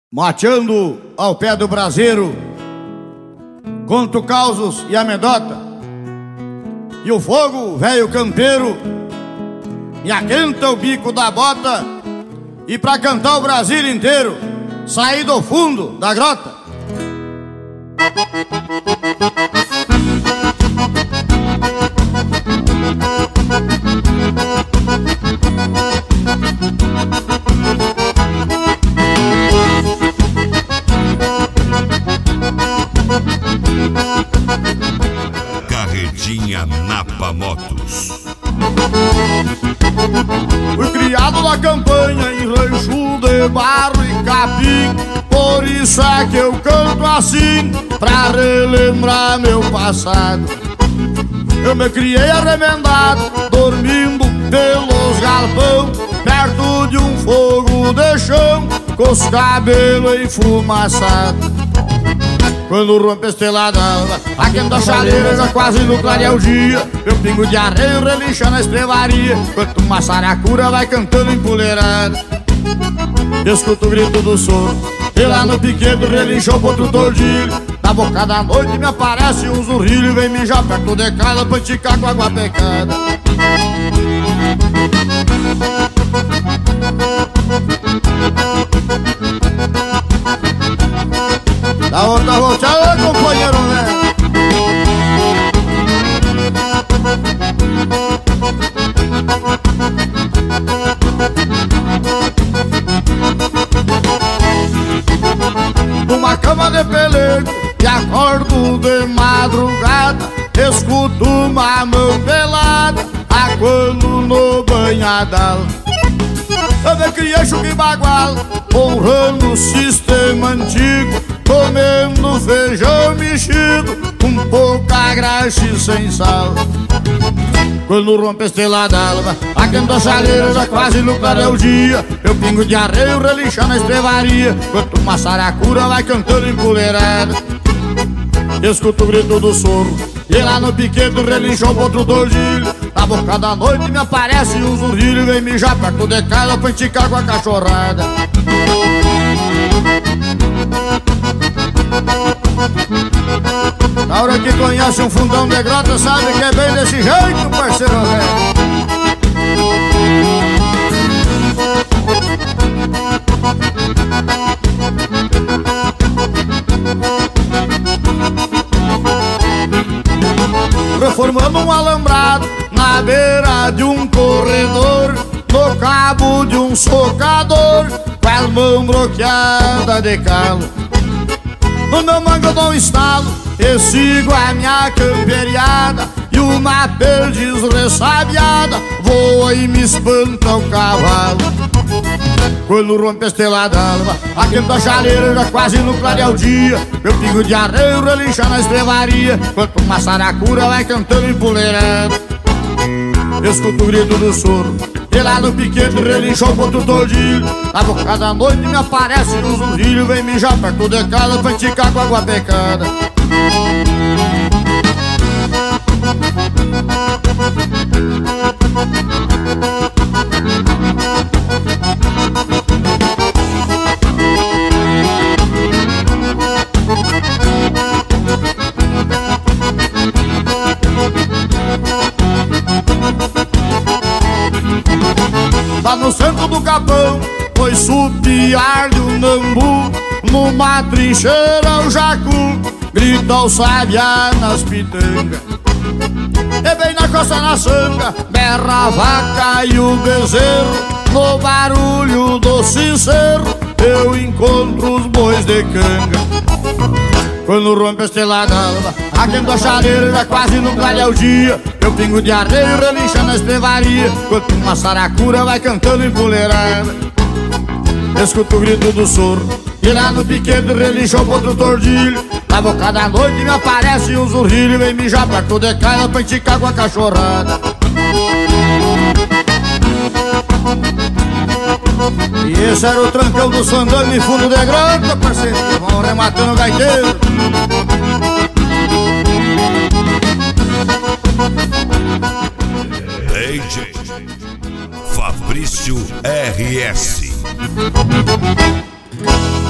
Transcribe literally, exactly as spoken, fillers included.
Mateando ao pé do braseiro, conto causos e amedota, e o fogo, velho campeiro, me aquenta o bico da bota, e pra cantar o Brasil inteiro, saí do fundo da grota. Carretinha Napa Motos. Fui criado na campanha em rancho de barro e capim, por isso é que eu canto assim, pra relembrar meu passado. Eu me criei arremendado, dormindo pelos galpão, perto de um fogo de chão, com os cabelos enfumaçados. Quando rompe a estrelada alva, aquenta a chaleira, já quase no clarear o dia, meu pingo de arreio relincha na estrevaria, enquanto uma saracura vai cantando empoleirada. Escuto o grito do soro, e lá no piquedo relincha o potro tordilho. Na boca da noite me aparece um zurrilho, vem mijar perto de casa pra esticar com água pecada. Da outra volteada, companheiro, né? Numa cama de pelego e acordo de madrugada, escuto uma mão pelada, aguando no banhadal. Eu me criei chuca e bagual, honrando o sistema antigo, comendo feijão mexido, com pouca graxa e sem sal. Quando rompe a estrela d'alva, aquenta a chaleira, já quase no clarear o dia, meu pingo de arreio relincha na estrevaria, enquanto uma saracura vai cantando empoleirada. Escuto o grito do soro, e lá no piquedo relincha o potro tordilho. Na boca da noite me aparece um zurrilho, vem mijar perto de casa pra esticar com a cachorrada. Na hora que conhece um fundão de grota, sabe que é bem desse jeito, parceiro velho. Reformamos um alambrado na beira de um corredor, no cabo de um socador, com a mão bloqueada de calo. No meu mango eu dou um estalo e sigo a minha camperiada, e uma perdiz ressabiada voa e me espanta o cavalo. Quando rompe a estrela d'alva, aquenta a chaleira, já quase no clarear o dia, meu pingo de arreio relincha na estrevaria, enquanto uma saracura vai cantando empoleirada. Escuto o grito do soro, e lá no piquete relincha o potro tordilho. Na boca da noite me aparece um zurrilho, vem mijar perto de casa pra esticar com água pecada. Lá no centro do capão, foi supiar de um nambu, numa trincheira o jacu grita o sabiá nas pitangas. E bem na costa na sanga, berra a vaca e o bezerro, no barulho do sincero eu encontro os bois de canga. Quando rompe a estrela d'alva, aquenta a chaleira, já quase no clarear o dia, meu pingo de arreio relincha na estrevaria, enquanto uma saracura vai cantando empoleirada. Escuto o grito do soro, e lá no piquete relincha o potro tordilho. Na boca da noite me aparece um zurrilho, vem mijar perto de casa pra esticar com a cachorrada. E esse era o trancão do Sandano em fundo de grota, parceiro, vão rematando o gaiteiro. D J Fabrício R S.